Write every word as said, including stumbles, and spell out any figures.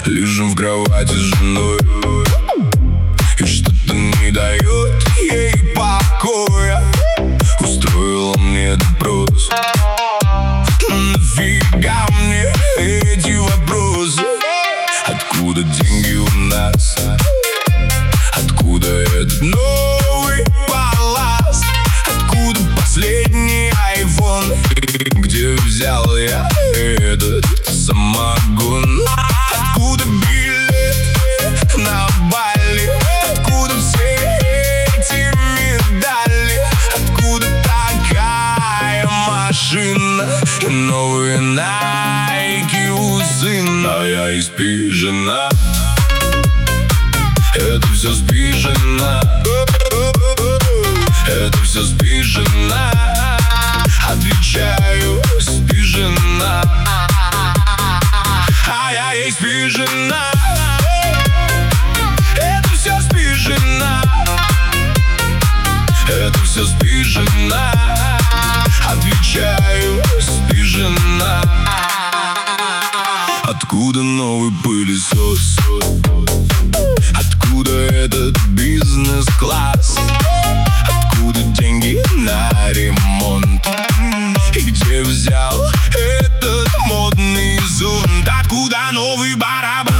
Лежим в кровати с женой, и что-то не дает ей покоя. Устроила мне допрос. Нафига мне эти вопросы? Откуда деньги у нас? Откуда этот новый палас? Откуда последний айфон? Где взял я этот самогон? Откуда билет на Бали? Откуда все эти медали? Откуда такая машина? Новые найки у сына. А я из пижена. Это все спижено. Это все спижено. Отвечаю, спижена. А я ей спижена. Это все спижено. Это все спижено. Отвечаю, спижена. Откуда новый пылесос? Откуда этот бизнес-класс? Откуда деньги на ремонт? И где взял этот модный зонт? Откуда новый барабан?